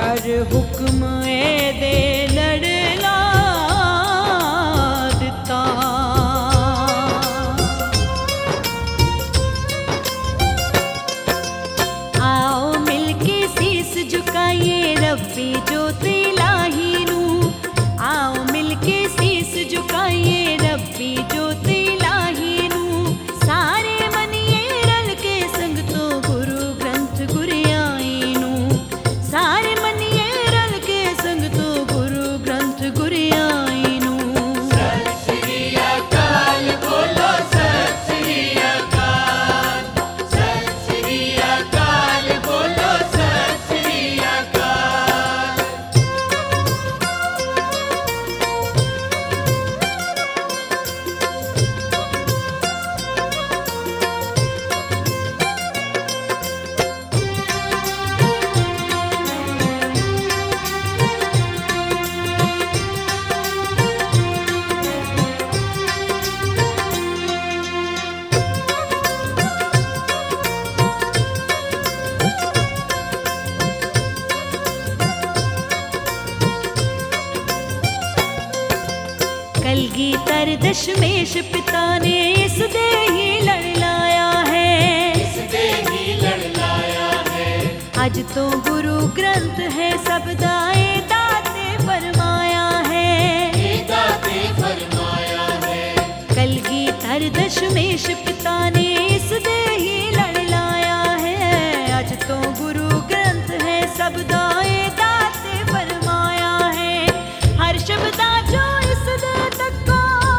हर हुक्म दे लड़ला दिता। आओ मिलके शीस झुकाइए रब्बी जोत इलाही नू। आओ मिलके शीस झुकाइए रब्बी जोत इलाही नू। सारे मनिए रल के संग तो गुरु ग्रंथ गुरियाई नू। सारे मनिए रल के संग तो गुरु ग्रंथ गुरियाई नू। सत श्री अकाल बोलो सत श्री अकाल। सत श्री अकाल बोलो सत श्री अकाल। कलगीधर दशमेश पिता ने इस दे ही लड़लाया है। इसने ही लड़लाया है। अज तो गुरु ग्रंथ है सब दाए दाते फरमाया है। ये दाते फरमाया है। कलगीधर दशमेश पिता ने इस दे ही लड़लाया है। अज तो गुरु ग्रंथ है सब दाए दाते फरमाया है। हर शब्दा जो इस दे तको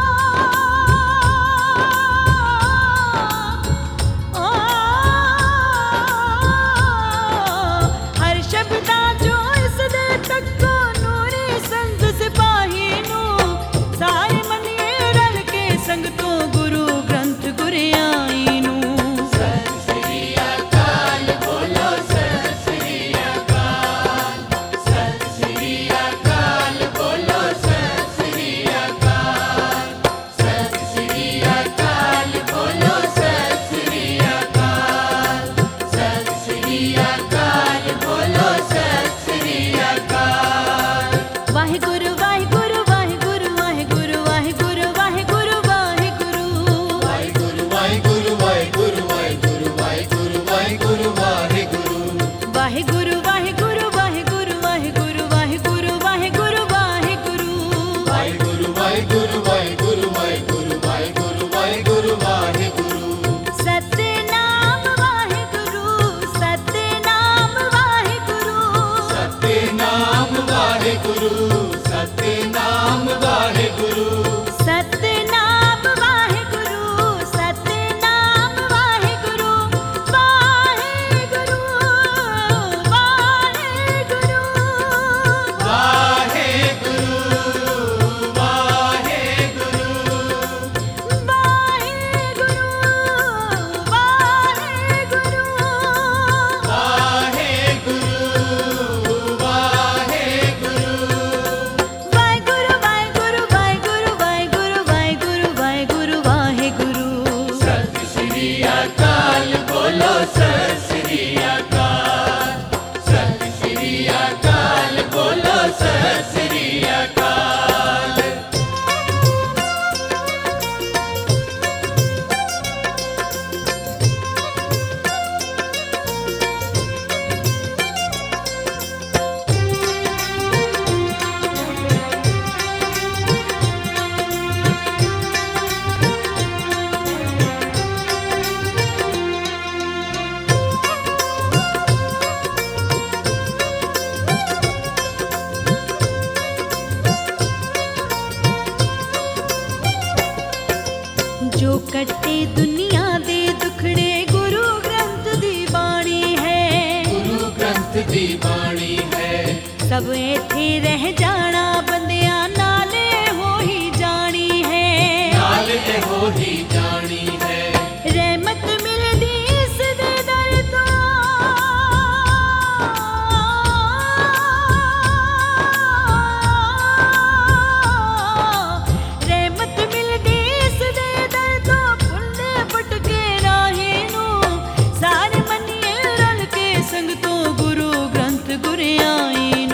हर शब्दा जो इस दे तको नूरी संत सिपाही नू। सारे मनिए रल के संग तो गुरु ग्रंथ गुरियाई नू। सत श्री अकाल बोलो सत श्री अकाल। सत श्री अकाल बोलो सत श्री अकाल। सत श्री अकाल बोलो सत श्री अकाल। सत श्री अकाल बोलो सत श्री अकाल। वाहिगुरु वाहिगुरु वाहिगुरु वाहिगुरु वाहिगुरु वाहिगुरु वाहिगुरु। वाहिगुरु वाहिगुरु वाहिगुरु वाहिगुरु वाहिगुरु वाहिगुरु वाहिगुरु। वाहिगुरु वाहिगुरु वाहिगुरु वाहिगुरु वाहिगुरु वाहिगुरु वाहिगुरु। वाहिगुरु वाहिगुरु वाहिगुरु वाहिगुरु वाहिगुरु वाहिगुरु वाहिगुरु। सतनाम वाहिगुरु सतनाम वाहिगुरु। सतनाम वाहिगुरु सतनाम वाहिगुरु। सतनाम वाहिगुरु सतनाम वाहिगुरु। वाहिगुरु वाहिगुरु। वाहिगुरु वाहिगुरु। जो कट्टे दुनिया दे दुखड़े गुरु ग्रंथ दी बाणी है। गुरु ग्रंथ दी बाणी है। सब इत्थे रह जाना बंदियां नाले हो ही जानी है। नाल हो ही जानी है। रहमत मिलदी इस दे दर तो। रहमत मिलदी इस दे दर तो। फुल्ले पुटके राही नू। सारे मनिए रल के संग तो गुरु ग्रंथ गुरियाई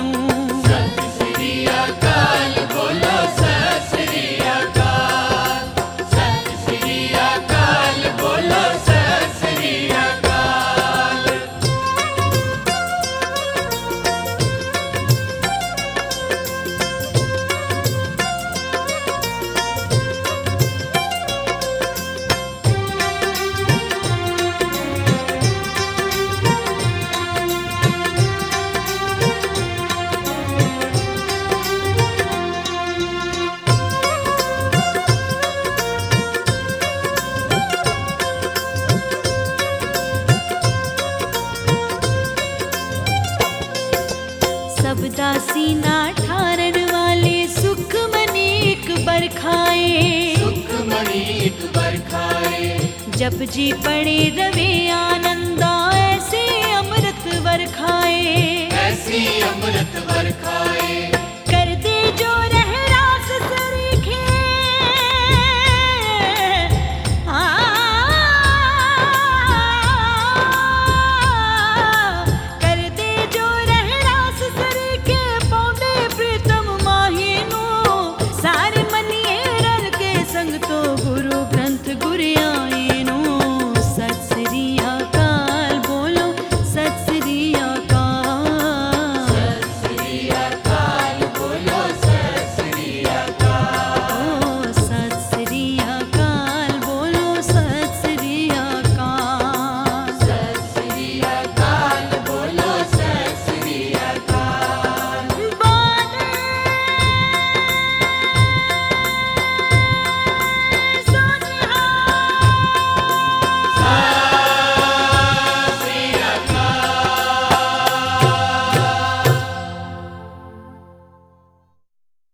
सब दासी ना ठारन वाले सुख मनीक बरखाए। सुख मणिक बरखाए। जप जी पड़े रवे आनंदा ऐसे अमृत बरखाए। ऐसी अमृत बरखाए।